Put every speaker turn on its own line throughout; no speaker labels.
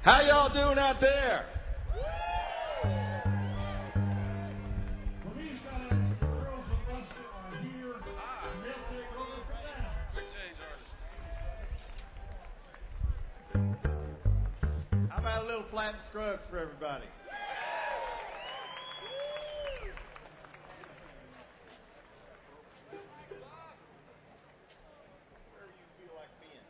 How y'all doing out there?
Well, these guys, the girls of Buster are here, and they'll take over from now.
How about a little Flatt and Scruggs for everybody? Where do you feel like being?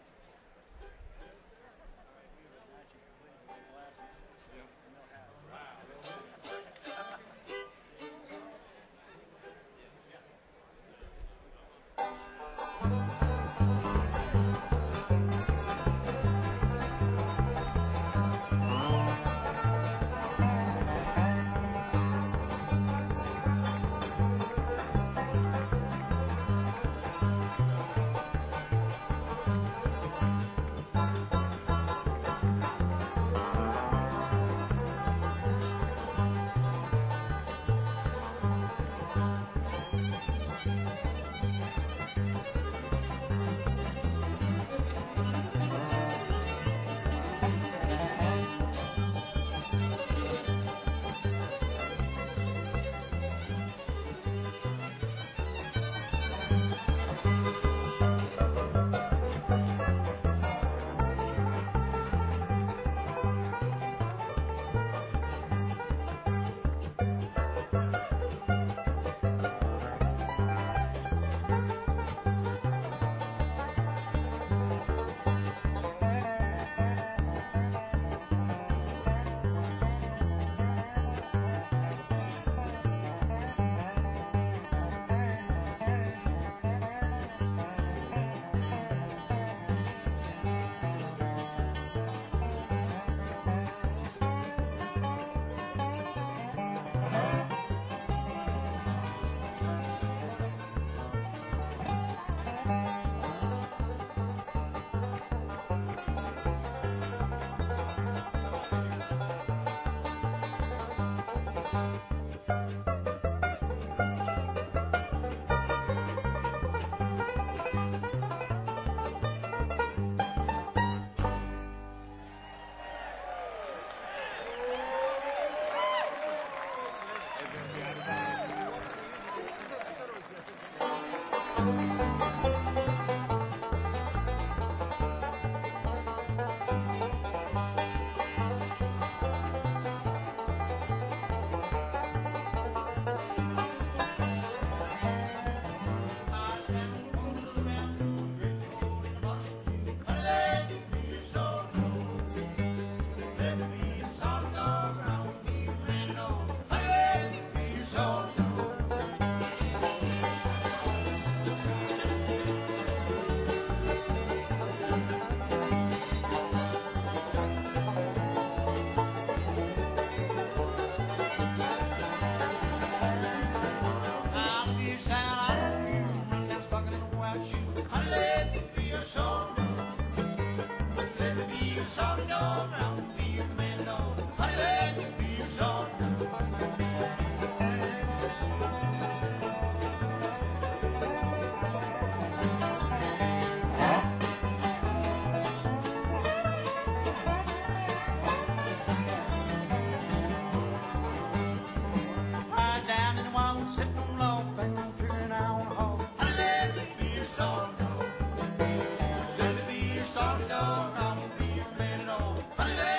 Honey,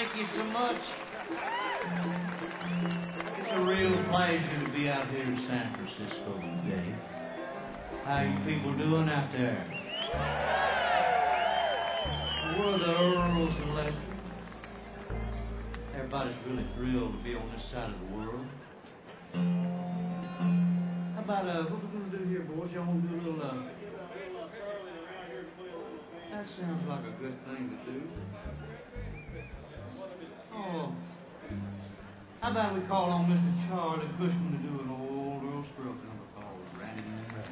Thank you so much. It's a real pleasure to be out here in San Francisco today. How you people doing out there? We're the Earls and Lester. Everybody's really thrilled to be on this side of the world. How about, what we gonna do here, boys? Y'all wanna do a little, that sounds like a good thing to do. Oh, how about we call on Mr. Charlie Cushman to do an old Earl Scruggs number called Randy and Randy.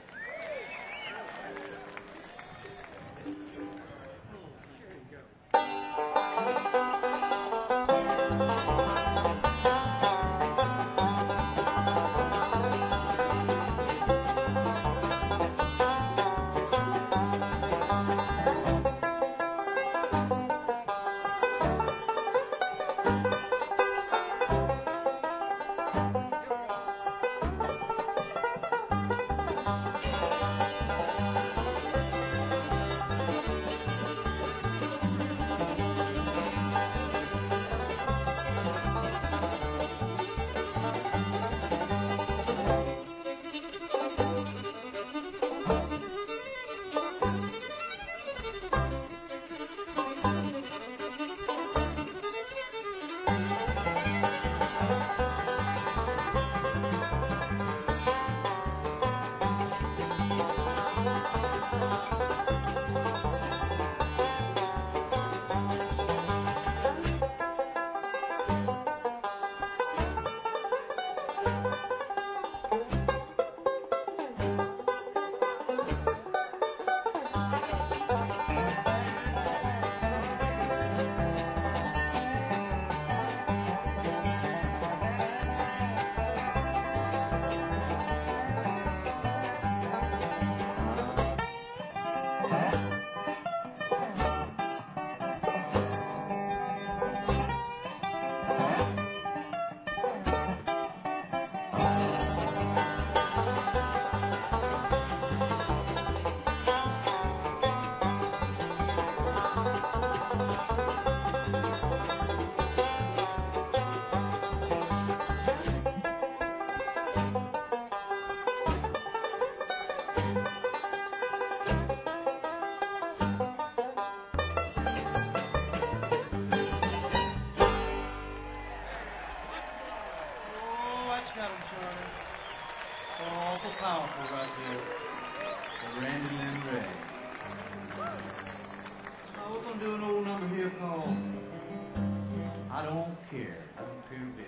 Powerful right there. The Randy Lynn Ray. Now we're gonna do an old number here called I Don't Care. I don't care a bit.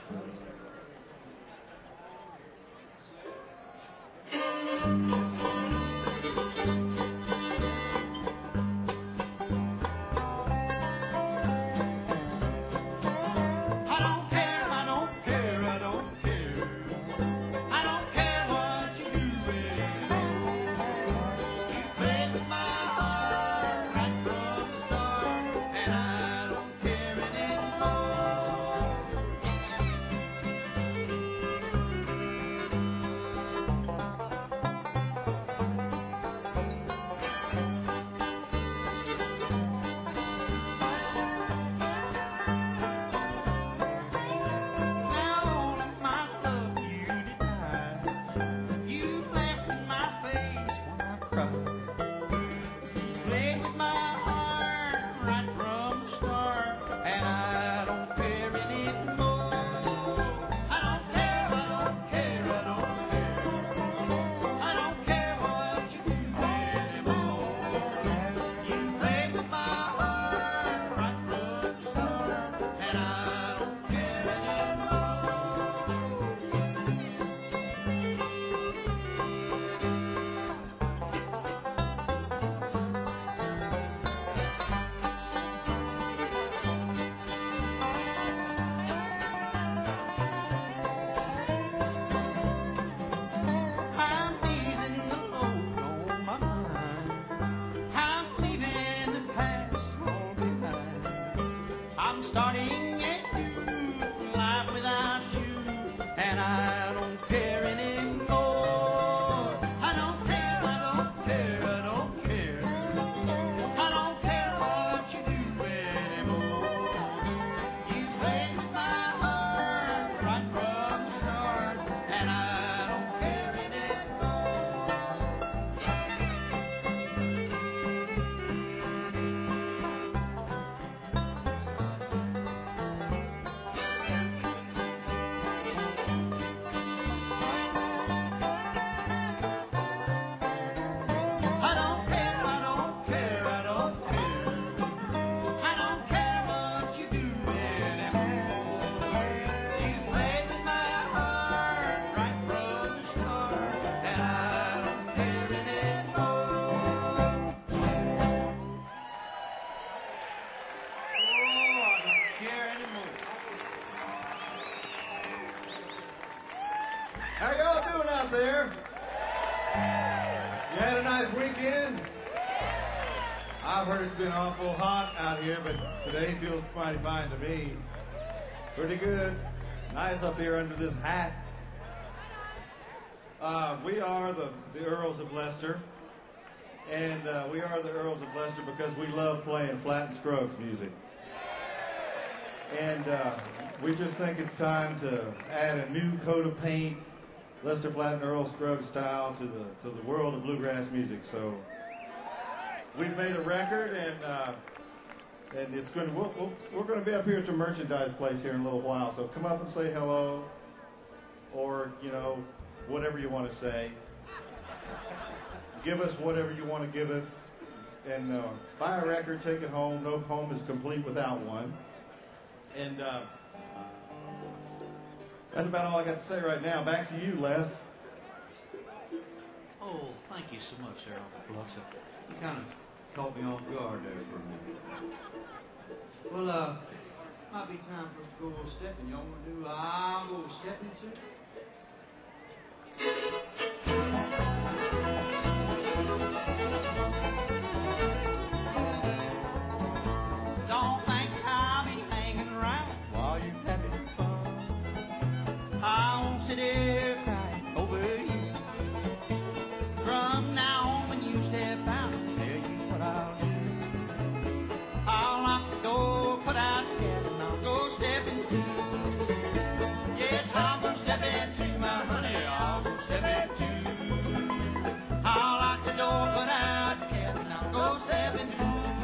Starting a new life without you, and I don't care anymore. I don't care, I don't care, I don't care. I don't care what you do anymore.
there? You had a nice weekend? I've heard it's been awful hot out here, but today feels mighty fine to me. Pretty good. Nice up here under this hat. We are the Earls of Leicester. And we are the Earls of Leicester because we love playing Flatt and Scruggs music. And we just think it's time to add a new coat of paint, Lester Flatt and Earl Scruggs style, to the world of bluegrass music. So we've made a record, and it's going to we're going to be up here at the merchandise place here in a little while. So come up and say hello, or whatever you want to say. Give us whatever you want to give us, and buy a record, take it home. No poem is complete without one. And that's about all I got to say right now. Back to you, Les.
Oh, thank you so much, sir, Uncle Flux. You kind of caught me off guard there for a minute. Well, might be time for us to go stepping. Y'all want to do I'll Go Stepping too? Don't think I'll be hanging around while you're having fun. I won't sit here crying over you. From now on, when you step out, I'll tell you what I'll do. I'll lock the door, put out the cat, and I'll go stepping too. Yes, I'll go stepping too, my honey, I'll go stepping too. I'll lock the door, put out the cat, and I'll go stepping too.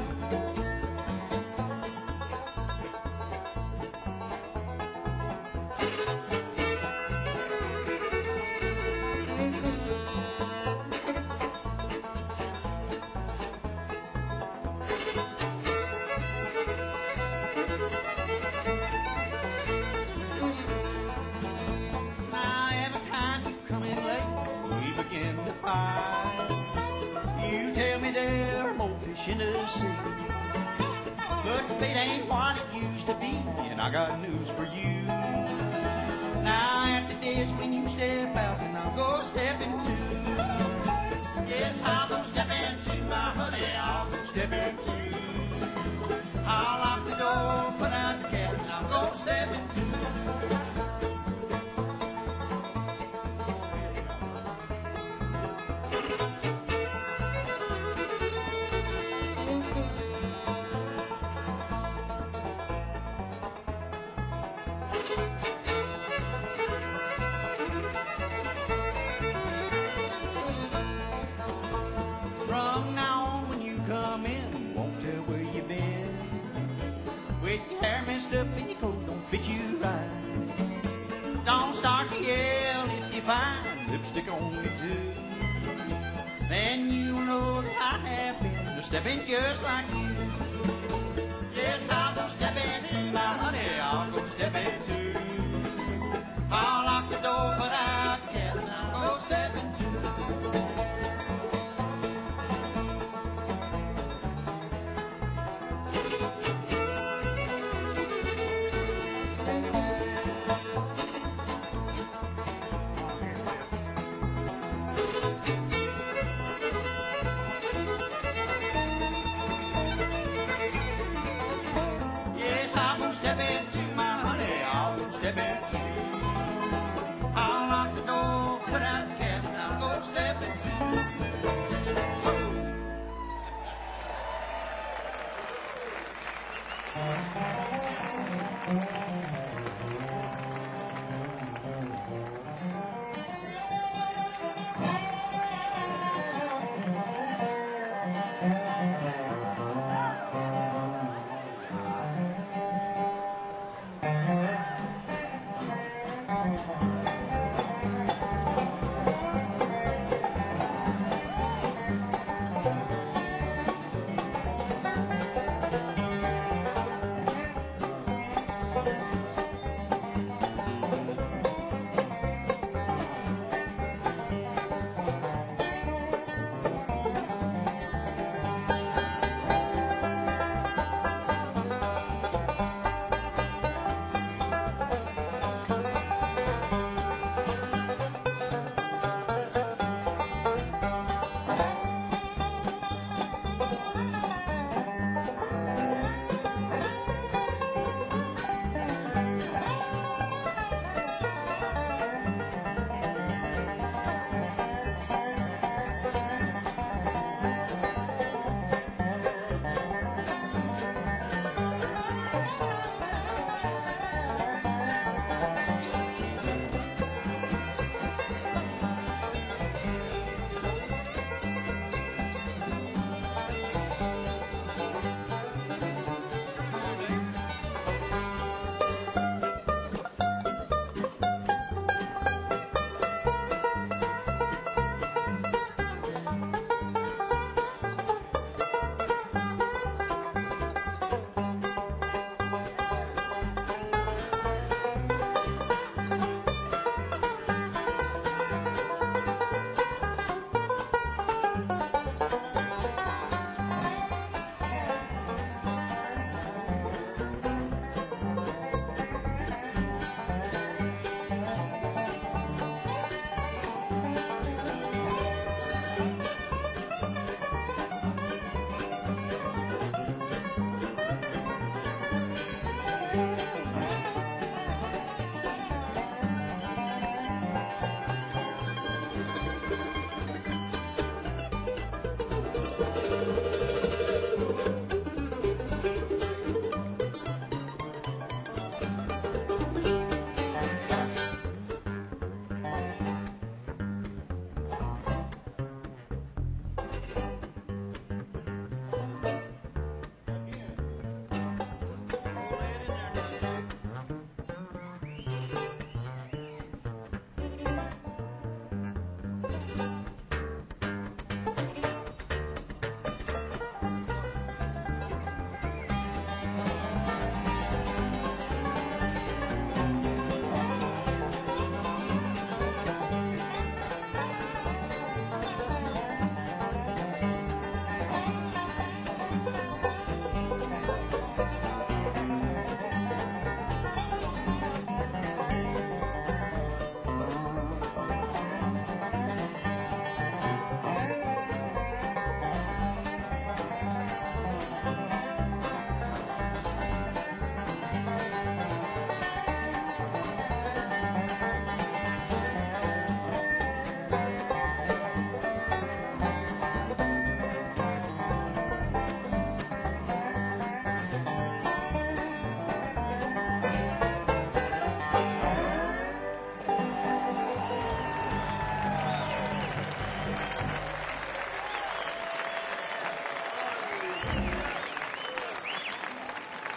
You tell me there are more fish in the sea, but fate ain't what it used to be, and I got news for you. Now after this, when you step out, and I'll go stepping too. Yes, I'll go stepping too, my honey, I'll go stepping too. I'll lock the door, put out the cat, and I'll go stepping too. Up and your coat don't fit you right. Don't start to yell if you find lipstick on you too. Then you'll know that I have been stepping just like you. Yes, I'll go stepping too, my honey, I'll go stepping too. I'll lock the door, put out the cat, and I'll go stepping too. Step into my honey, I'll go step into. I'll lock the door, put out the cat, and I'll go step into.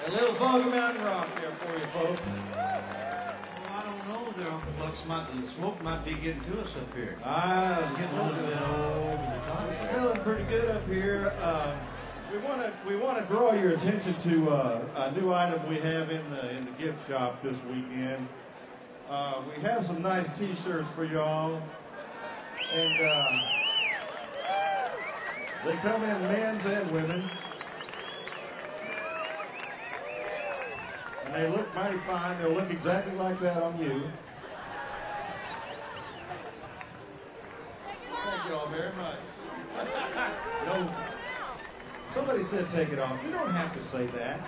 A little Foggy Mountain Rock there for you folks.
Well, I don't know there, Uncle Flux. The smoke might be getting to us up here.
Ah,
Getting a little bit over the top
it's
there.
smelling pretty good up here. We want to draw your attention to a new item we have in the gift shop this weekend. We have some nice T-shirts for y'all, and they come in men's and women's, and they look mighty fine. They'll look exactly like that on you. Thank you all very much. No. Somebody said take it off. You don't have to say that.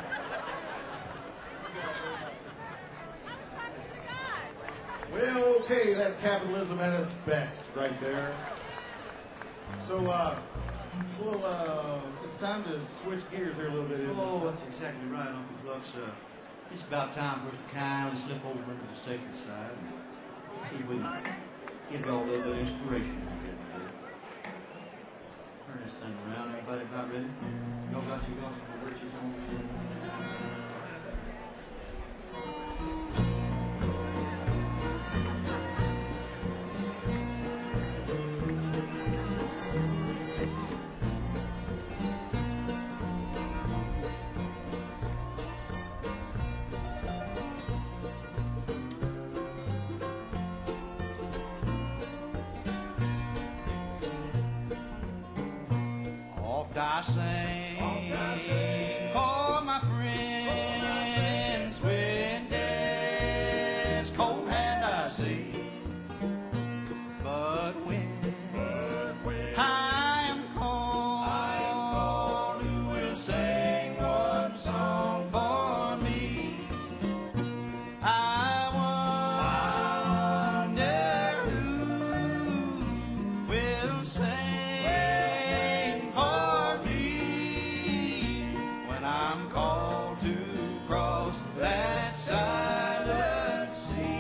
Well, okay, that's capitalism at its best right there. So, it's time to switch gears here a little bit, isn't it?
Oh, that's exactly right, Uncle Flux. It's about time for us to kindly slip over into the sacred side and see if we can get all a little bit of inspiration. Turn this thing around. Everybody about ready? Y'all got your gospel riches on? Oft I sing for my friends when death's cold hand I see. But when I am called, who will sing one song for me? I wonder who will sing for me when I'm called to cross that silent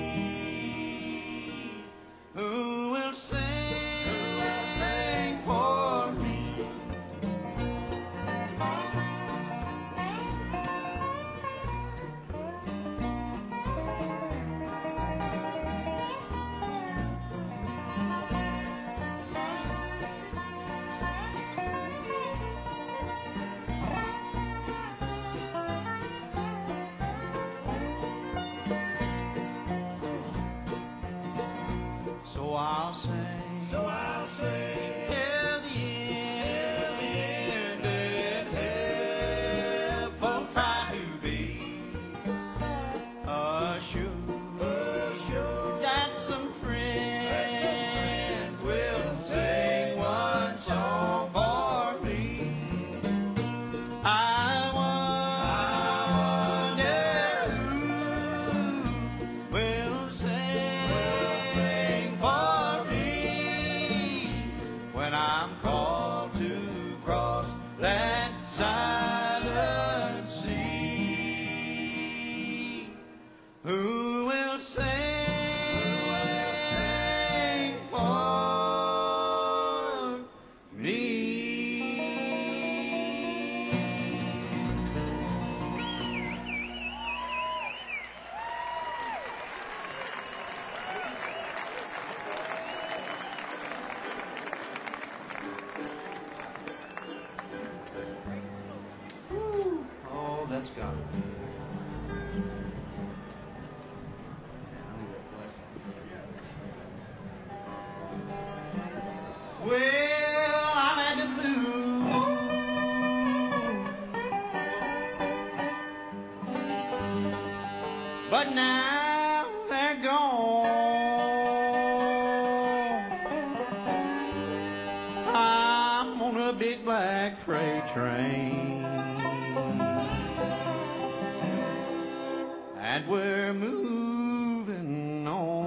sea. Who will sing for me? So I'll sing till the end and heaven try to be assured that some friends will sing one song for me. I wonder who will sing for me when I'm called to cross that silent sea. Who will sing for me? Oh, that's got it. Well, I'm at the blue, but now they're gone. I'm on a big black freight train, and we're moving on.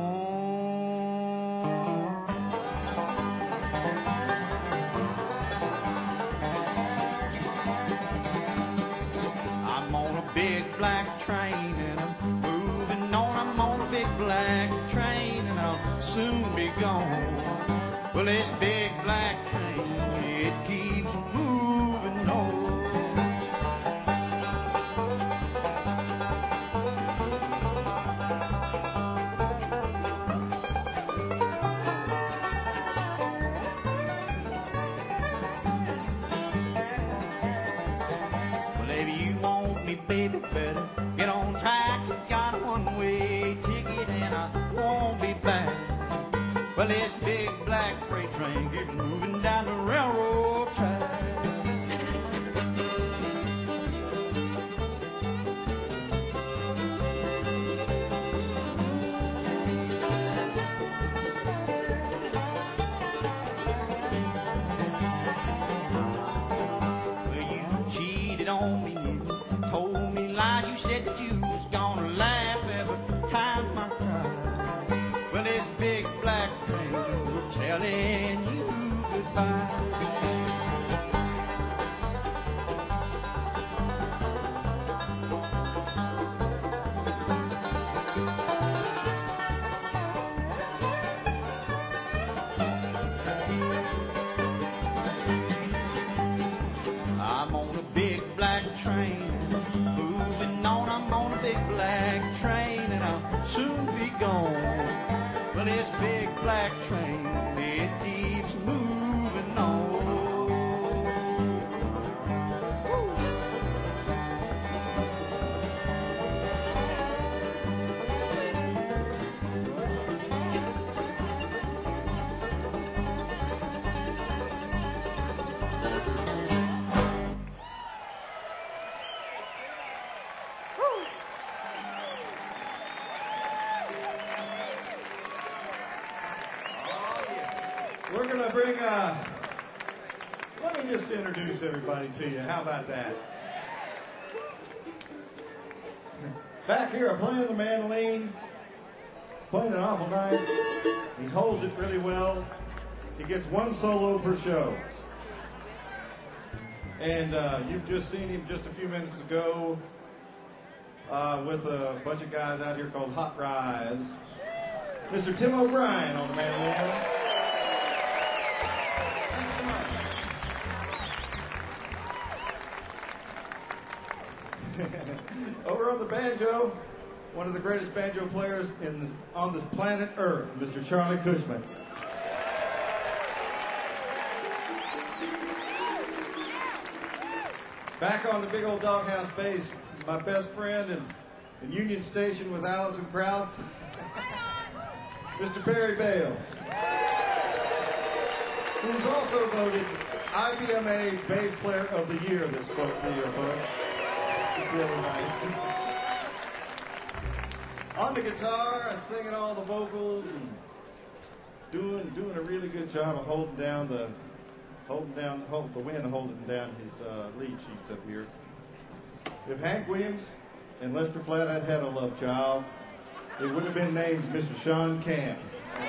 I'm on a big black train and I'm moving on. I'm on a big black train and I'll soon be gone. Well, this big black train, it keeps moving on. Hey, baby, better get on track. You got a one-way ticket and I won't be back. Well, this big black freight train keeps moving down the railroad track. Well, you cheated on me, you told me lies. You said that you was gonna laugh every time I cried. Well, this big black train was telling you goodbye. I'm on a big black train, moving on. I'm on a big black train, and I'll soon be gone. Well, this big black train, it keeps moving on.
We're going to bring, let me just introduce everybody to you. How about that? Back here playing the mandolin, playing it awful nice. He holds it really well. He gets one solo per show. And you've just seen him just a few minutes ago with a bunch of guys out here called Hot Rise. Mr. Tim O'Brien on the mandolin. Over on the banjo, one of the greatest banjo players on this planet Earth, Mr. Charlie Cushman. Back on the big old doghouse bass, my best friend in Union Station with Alison Krauss, Mr. Barry Bales, who's also voted IBMA Bass Player of the Year this year, folks. The other night. On the guitar, singing all the vocals and doing a really good job of holding the wind, holding down his lead sheets up here. If Hank Williams and Lester Flatt had had a love child, it would have been named Mr. Sean Camp.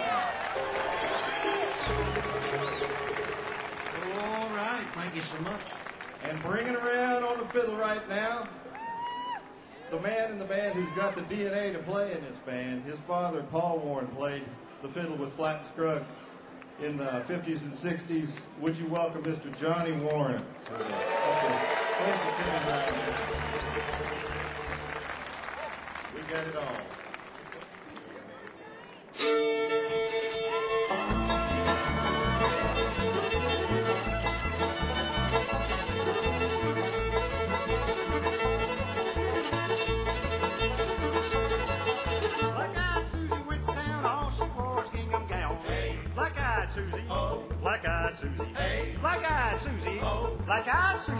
All right, thank you so much.
And bringing around on the fiddle right now, the man in the band who's got the DNA to play in this band. His father, Paul Warren, played the fiddle with Flatt and Scruggs in the 50s and 60s. Would you welcome Mr. Johnny Warren? Okay. Thanks for sitting right here. We got it all.
Susie, oh, black-eyed Susie, hey, black-eyed Susie, oh, black-eyed Susie.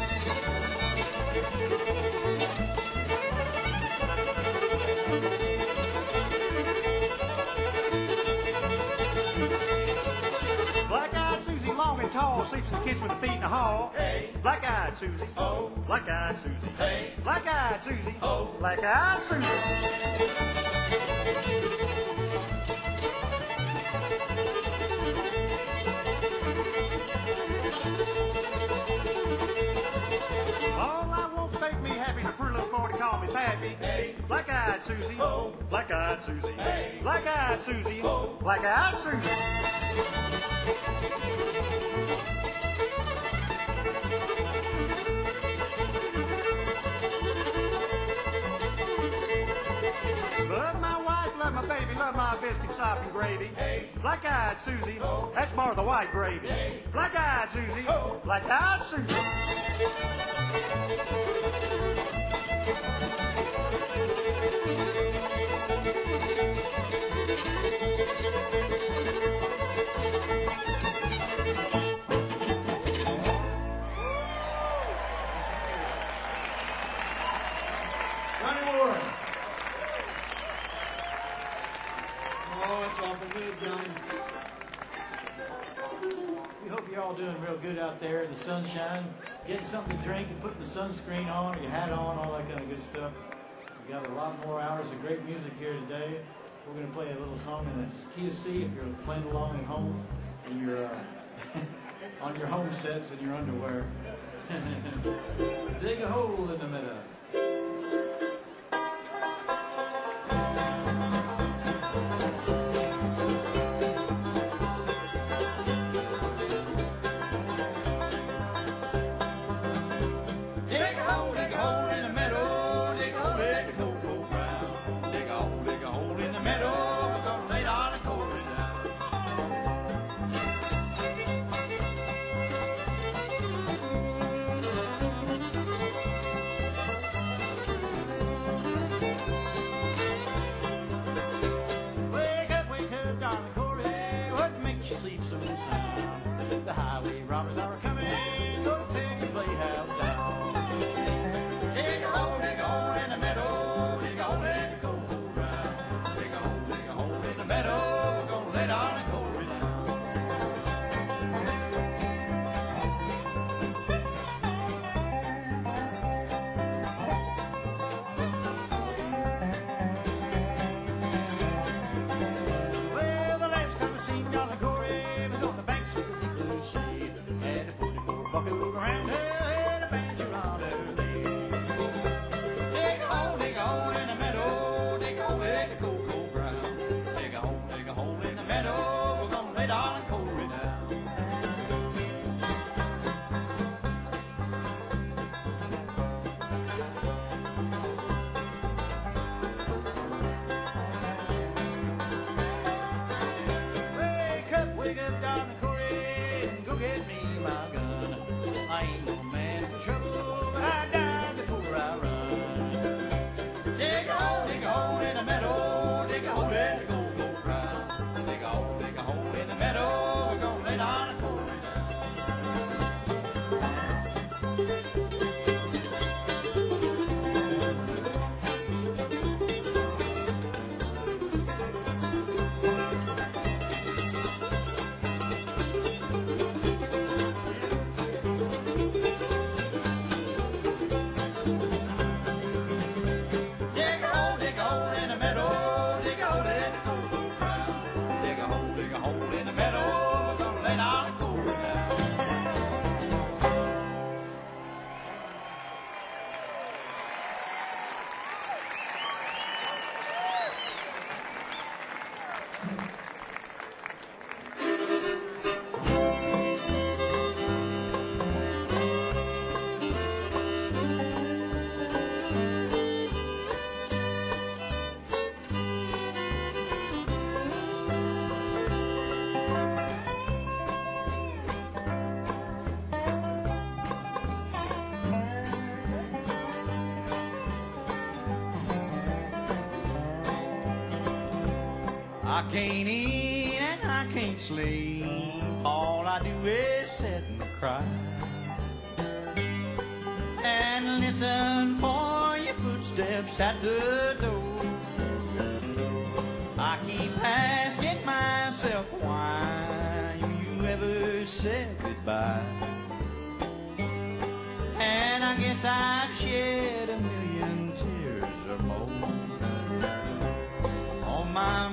Black-eyed Susie, long and tall, sleeps in the kitchen with her feet in the hall. Hey, black-eyed Susie, oh, black-eyed Susie, hey, black-eyed Susie, oh, black-eyed Susie. Hey, black-eyed Susie, oh, black-eyed Susie, hey, black-eyed Susie, oh, black-eyed Susie. Love my wife, love my baby, love my biscuit, sop, and gravy. Hey, black-eyed Susie, oh, that's Martha White gravy. Hey, black-eyed Susie, oh, black-eyed Susie.
out there in the sunshine, getting something to drink and putting the sunscreen on, or your hat on, all that kind of good stuff. We got a lot more hours of great music here today. We're going to play a little song in the key of C if you're playing along at home and you're on your home sets in your underwear. Dig a hole in the meadow.
I can't eat and I can't sleep. All I do is sit and cry and listen for your footsteps at the door. I keep asking myself, why you ever said goodbye? And I guess I've shed a million tears or more. On my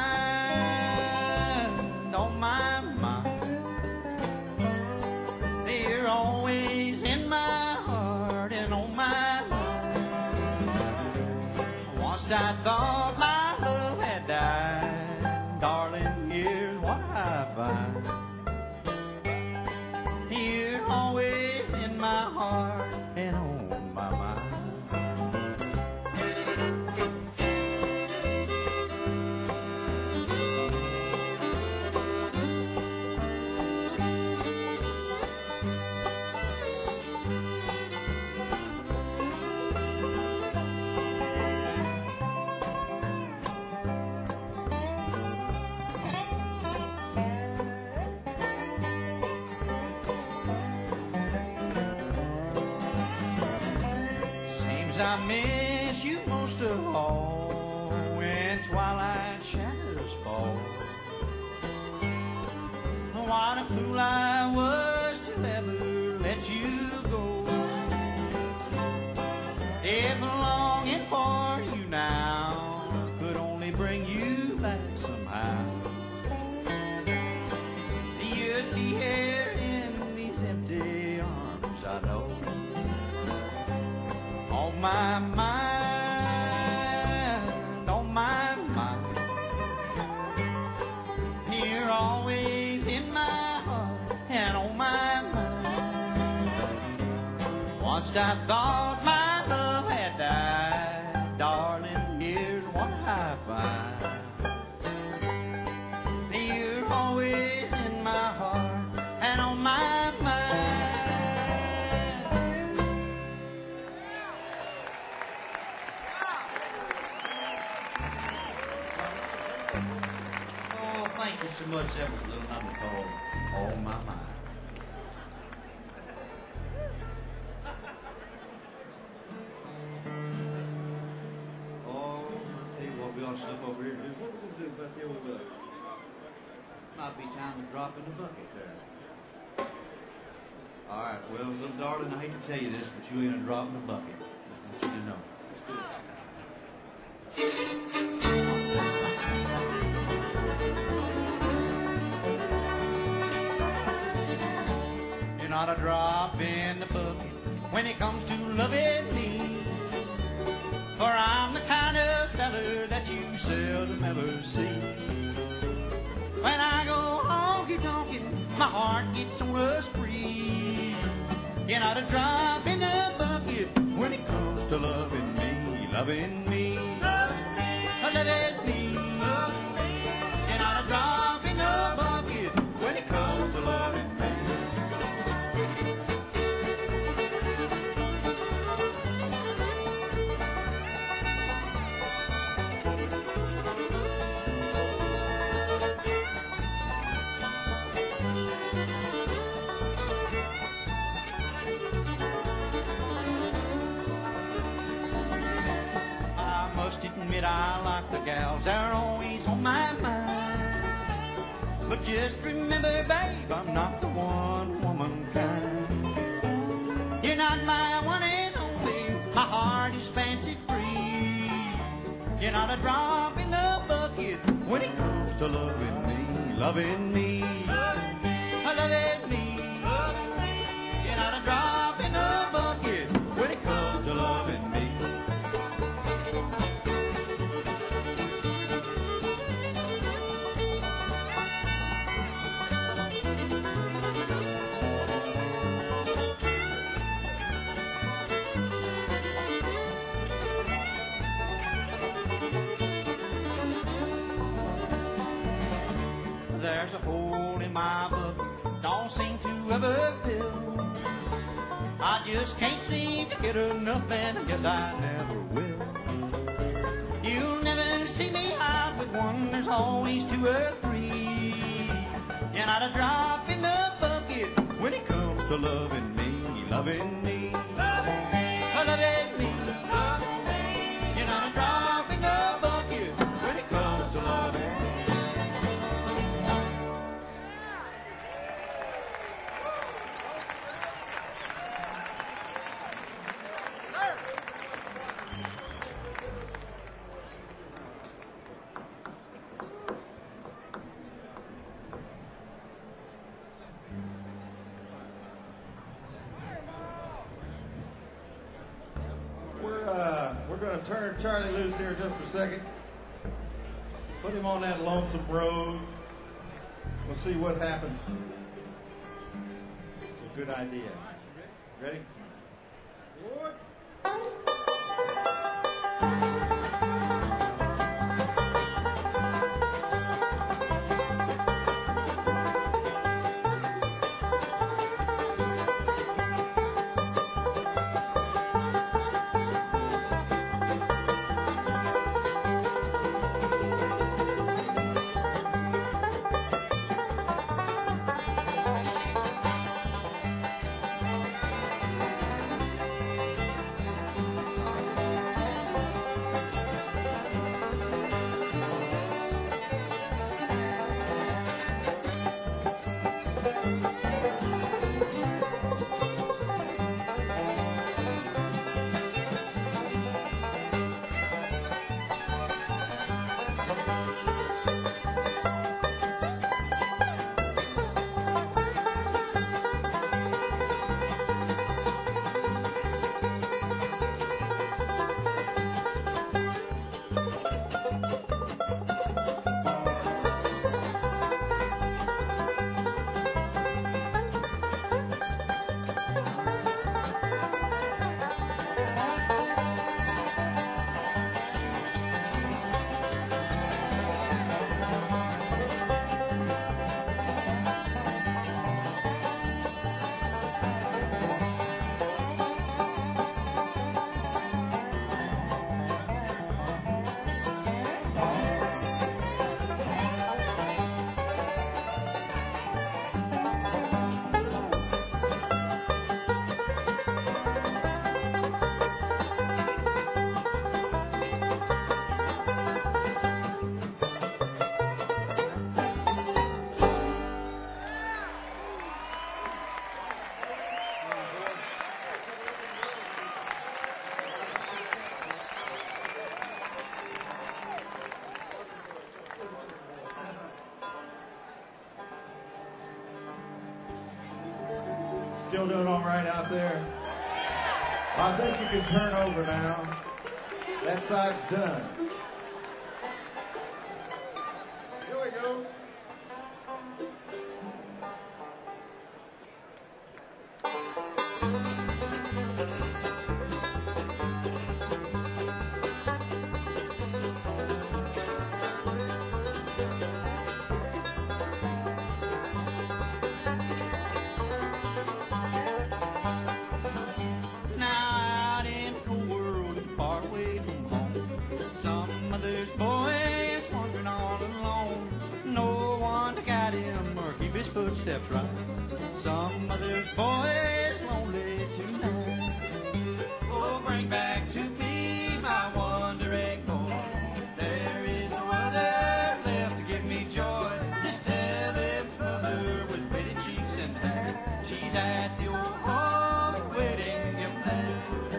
mind, on my mind, they're always in my heart and on my mind. Once I thought my love had died, darling, here's what I find. You're always in my heart and on my mind. I miss you most of all when twilight shadows fall. What a fool I was to ever If longing for you now could only bring you back somehow, you'd be here in these empty arms, I know. On my mind, on my mind. You're always in my heart and on my mind. Once I thought my love had died, darling, here's what I find. You're always in my heart and on my mind. Oh, thank you so much. That was a little number called On My Mind. Oh, I'll tell you what, we ought to slip over here and do. What are we going to do about the old bucket? Might be time to drop in the bucket there. All right, well, little darling, I hate to tell you this, but you ain't a drop in the bucket. I want you to know. Let's do it. You're not a drop in the bucket when it comes to loving me. For I'm the kind of fella that you seldom ever see. When I go honky-tonkin', my heart gets on a spree. You're not a drop in the bucket when it comes to loving me, loving me, loving me. You're not a drop in the bucket when it comes to loving me. Admit I like the gals, they're always on my mind. But just remember, babe, I'm not the one woman kind. You're not my one and only, my heart is fancy free. You're not a drop in the bucket when it comes to loving me, loving me, loving me. You're not a drop in the bucket when it comes to loving me. There's a hole in my bucket, don't seem to ever fill. I just can't seem to get enough, and I guess I never will. You'll never see me out with one, there's always two or three. You're not a drop in the bucket when it comes to loving me, loving me, loving me, loving me. You're not a drop in the bucket when it comes to loving me.
We're going to turn Charlie loose here just for a second. Put him on that lonesome road. We'll see what happens. It's a good idea. Ready? Still doing all right out there? I think you can turn over now. That side's done. Here we go.
Footsteps right. Some mother's boy is lonely tonight. Oh, bring back to me my wandering boy. There is no other left to give me joy. Just tell his mother with faded cheeks and hair. She's at the old home waiting him there.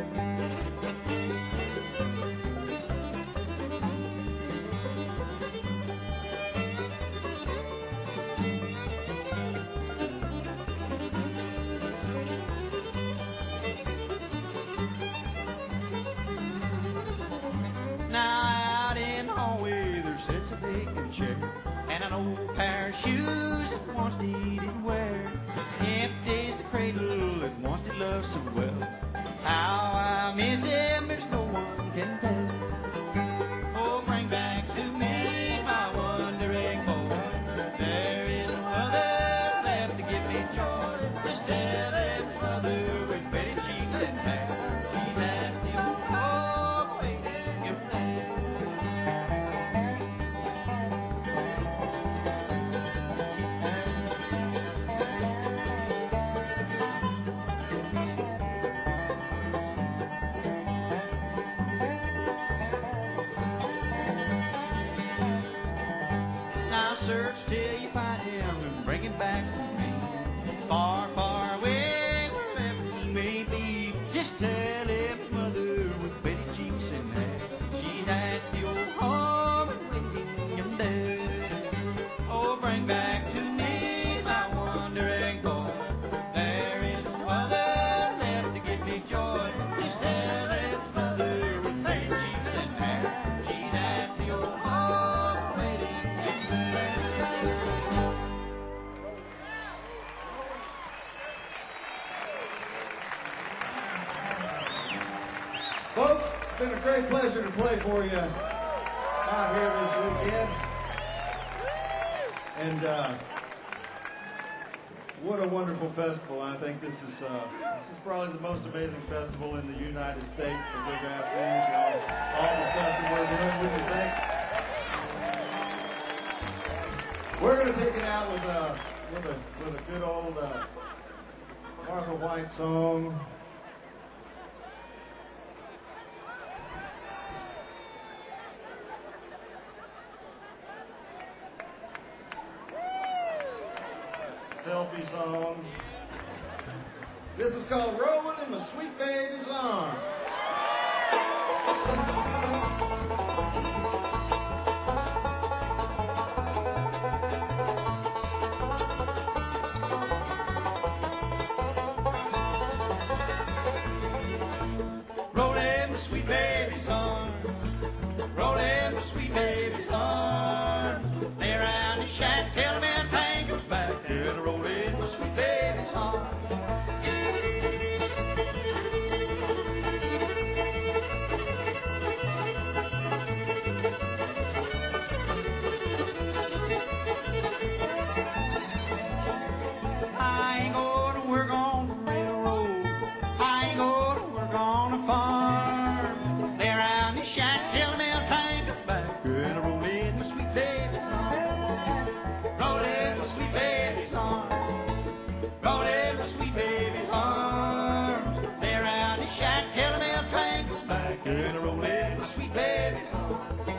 Now out in the hallway there sits a vacant chair and an old pair of shoes that once didn't wear. Empty's the cradle that once did love so well. How I miss him, there's no one can tell. Oh, bring back to me my wandering boy. There is no other left to give me joy. Just tell him brother with faded cheeks and hair. He's at the old home waiting him there. Now search till you find him and bring him back to me. Far, far away, wherever he may be. Just tell him his mother with faded cheeks and hair. She's at the old home and waiting him there. Oh, bring back to me my wandering boy. There is no other left to give me joy. Just tell his mother with faded cheeks and hair. She's at the old home waiting him there.
Folks, it's been a great pleasure to play for you out here this weekend. And what a wonderful festival. I think this is probably the most amazing festival in the United States for bluegrass music and all the stuff that we're doing. What do you think? We're going to take it out with a good old Martha White song. Selfie song. This is called Rolling in My Sweet Baby's Arms.
Rolling my sweet baby's arms, rolling my sweet baby's arms. Lay around the shack till the man train goes back. And rolling my sweet baby's arms. I ain't gonna work on the railroad. I ain't gonna work on a farm. Lay around the shack till the mail train comes back. And I roll in my sweet baby's arms. Roll in my sweet baby's arms. Roll in my sweet baby's arms. Lay around the shack till the mail train comes back. And I roll in my sweet baby's arms.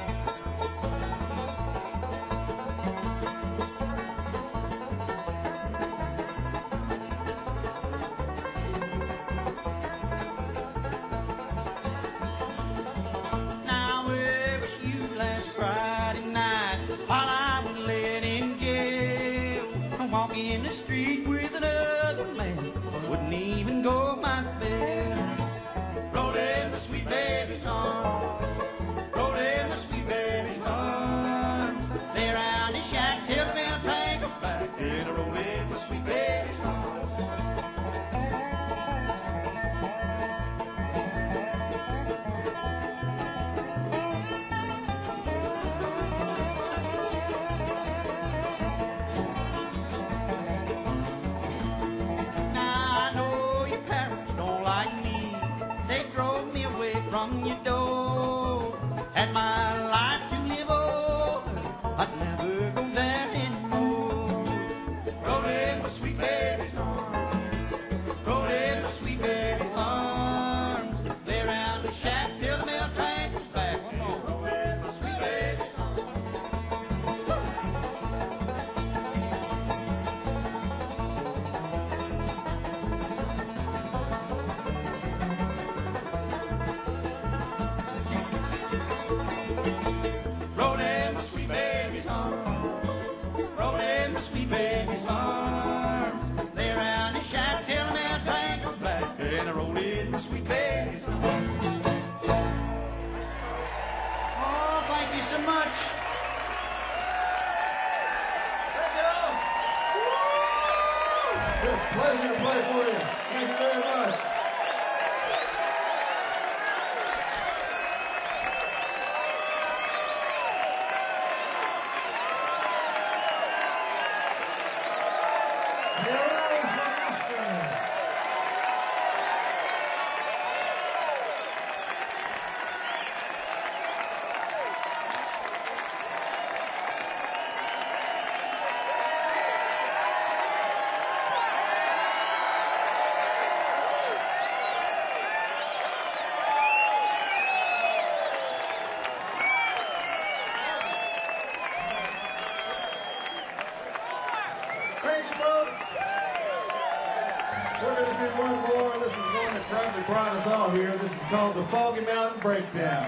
Now where was you last Friday night while I was laying in jail? Walking in the street with another man. Wouldn't like this. Roll in my sweet baby's arms. Roll in my sweet baby's arms. Lay around the shack till the bell train comes back. And I roll in my sweet baby's arms. From your door, and my life to live over, I'd never go there anymore. Roll in my sweet baby's arms, roll in my sweet baby's arms, lay around the shack till the mail train comes back. One more. Roll in my sweet baby's arms. And I roll in my sweet baby's arms.
Oh, thank you so much.
Thank you. It's a pleasure to play for you. Thank you very much. Thank you, folks. We're going to do one more. This is one that probably brought us all here. This is called the Foggy Mountain Breakdown.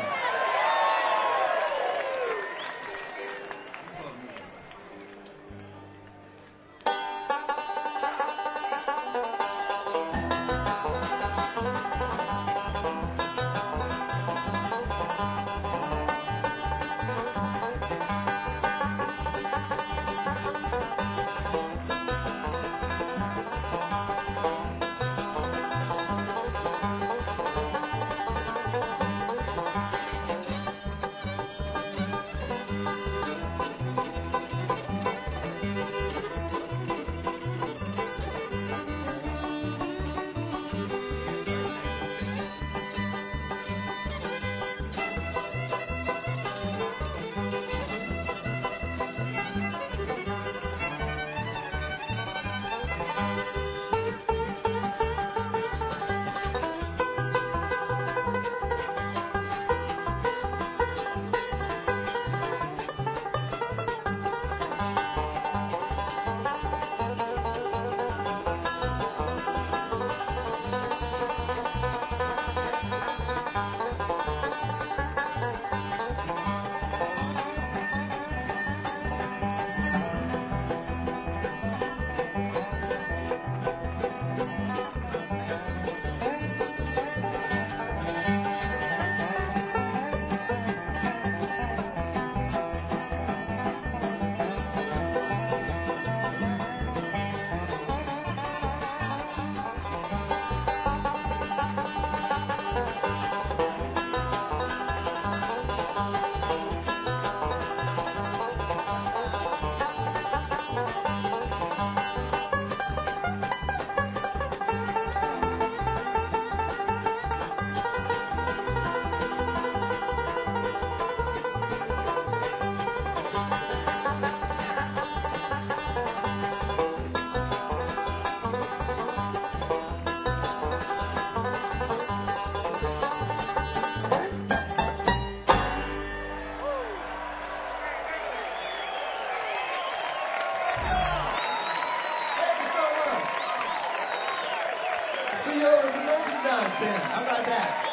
See you over at the merchandise stand. How about that?